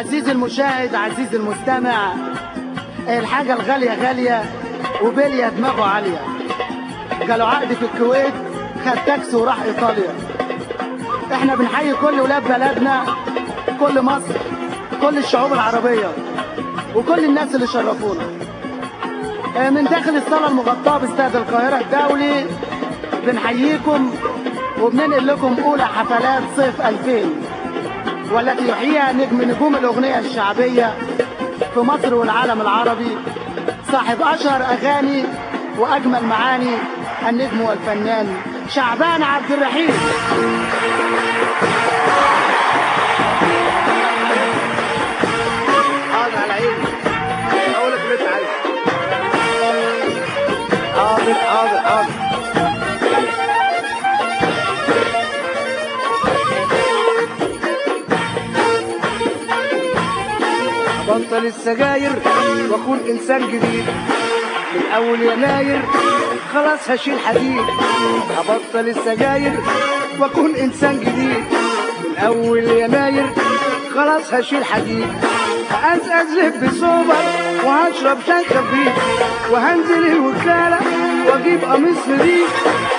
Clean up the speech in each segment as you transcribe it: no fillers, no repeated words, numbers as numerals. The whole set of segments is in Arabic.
عزيزي المشاهد عزيزي المستمع، الحاجة الغالية غالية وبلية دماغه عالية. جاله عقد في الكويت، خد تاكسي وراح إيطاليا. احنا بنحيي كل ولاد بلدنا، كل مصر، كل الشعوب العربية وكل الناس اللي شرفونا. من داخل الصالة المغطاة باستاد القاهرة الدولي بنحييكم وبننقل لكم أولى حفلات صيف 2000 والتي يحييها نجوم الأغنية الشعبية في مصر والعالم العربي، صاحب أشهر أغاني وأجمل معاني، النجم والفنان شعبان عبد الرحيم. حاضر على عيني، أقول لك اللي أنت عايزه. حاضر حاضر حاضر. بطل السجاير واكون انسان جديد من اول يناير، خلاص هشيل حديد. هبطل السجاير واكون انسان جديد من اول يناير، خلاص هشيل حديد. هأزأز لب سوبر وهشرب شاي خفيف، وهنزل الوكالة واجيب قميص نضيف.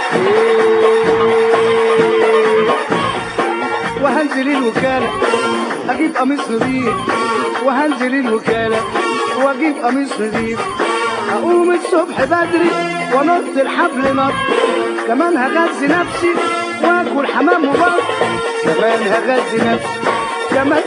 وهنزل الوكالة اجيب قميص نضيف، وهنزل الوكالة واجيب قميص نضيف. هقوم الصبح بدري ونط الحبل نط، كمان هغذي نفسي واكل حمام وبط. كمان هغذي نفسي، كمان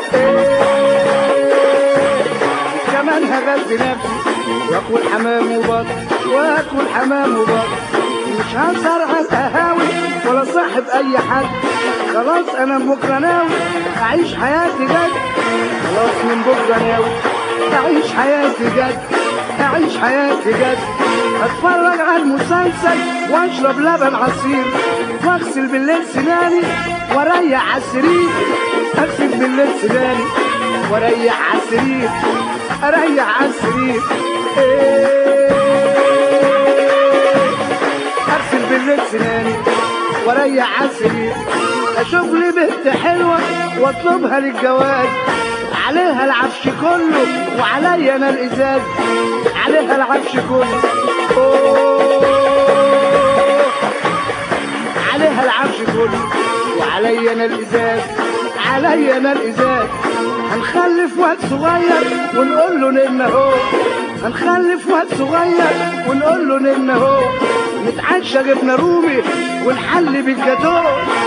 هغذي نفسي واكل حمام وبط، واكل حمام وبط. مش هسهر على القهاوي ولا صاحب اي حد، خلاص انا من بكره ناوي اعيش حياتي جد. خلاص من بكره ناوي اعيش حياتي جد، اعيش حياتي جد. اتفرج على المسلسل واشرب لبن عصير، واغسل بالليل سناني واريح على السرير. اغسل بالليل سناني واريح على السرير، اريح على السرير. اغسل بالليل سناني واريح على السرير. اشوف لي بنت حلوه واطلبها للجواز، عليها العفش كله وعليا انا الازاز. عليها العفش كله، عليها العفش كله وعليا انا الازاز، عليا انا الازاز. هنخلف واد صغير ونقول له نن اهو، هنخلف واد صغير ونقول له نن اهو. نتعشى جبنه رومي ونحلي بالجاتوه.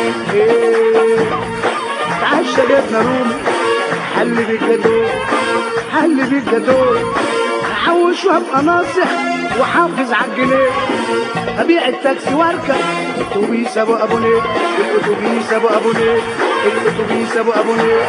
نتعشى جبنه رومي حل بالجاتوه، حل بالجاتوه. هحوش وابقى ناصح وحافظ على الجنيه، ابيع التاكسي واركب الاتوبيس ابو ابونيه، الاتوبيس ابو ابونيه، الاتوبيس ابو ابونيه.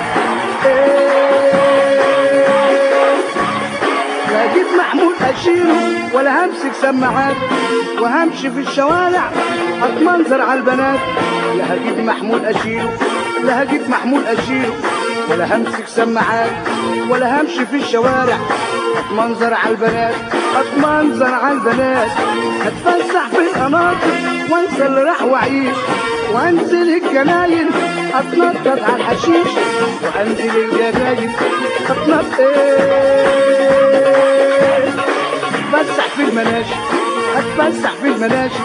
لا اجيب محمود اشيله ولا همسك سماعات، وهمشي في الشوارع اتمنظر على البنات. لا هجيب محمود اشيله، لا هجيب محمود اشيله ولا همسك سماعات، ولا همشي في الشوارع اتمنظر على البنات، اتمنظر على البنات. هتفسح في القناطر وانسى اللي راح واعيش، وانزل الجناين اتنطط على الحشيش، وانزل الجناين اتنطط اتفسح في المناشي، اتفسح في المناشي.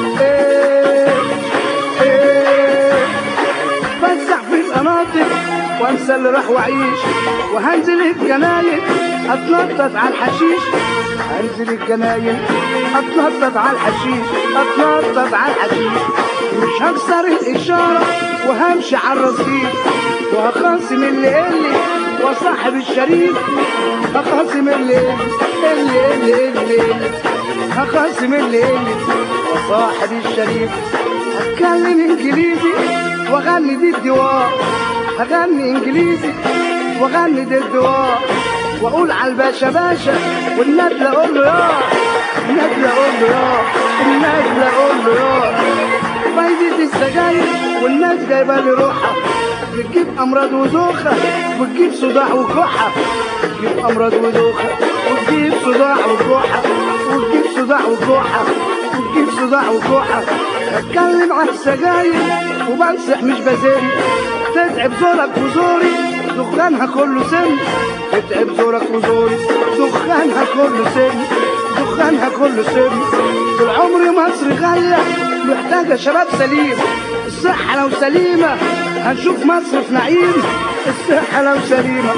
اتفسح في القناطر وانسى اللي راح واعيش، وهنزل الجناين اتنطط على الحشيش. هنزل الجناين اتنطط على الحشيش، اتنطط على الحشيش. مش هكسر الاشاره وهمشي على الرصيف، وهخاصم اللي قلي وصاحب الشريف. هخاصم اللي قلي هخاصم اللي قلي وصاحب الشريف. هتكلم انجليزي واغني دي الدواء، هغني انجليزي واغني دي الدواء. واقول على الباشا باشا والندل اقول له يا، الندل اقول له يا، الندل اقول له يا. فايدة السجاير والناس جايبه لي روحها، بتجيب امراض ودوخه وتجيب صداع وكحه، بتجيب امراض ودوخه وتجيب صداع وكحه، وتجيب صداع وكحه، وتجيب صداع وكحه. بتكلم عن السجاير وبنصح مش بزاري، تتعب زورك وزوري دخانها كله سم اتعب زورك وزوري دخانها كله سم دخانها كله سم طول عمري مصر غالية محتاجة شباب سليم الصحة لو سليمة هنشوف مصر في نعيم الصحة لو سليمة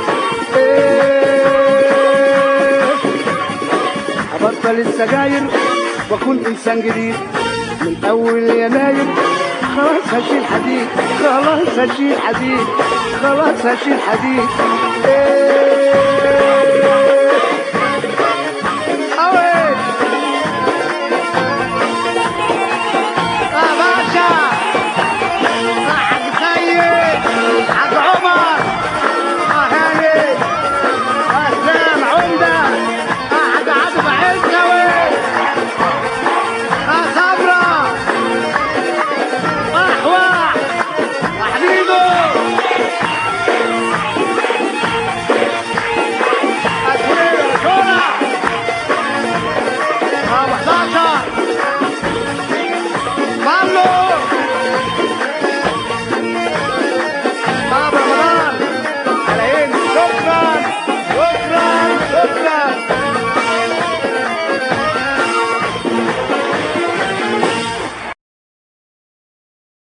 هبطل السجاير واكون انسان جديد من اول يناير خلاص هشيل حديد خلاص هشيل حديد خلاص هشيل حديد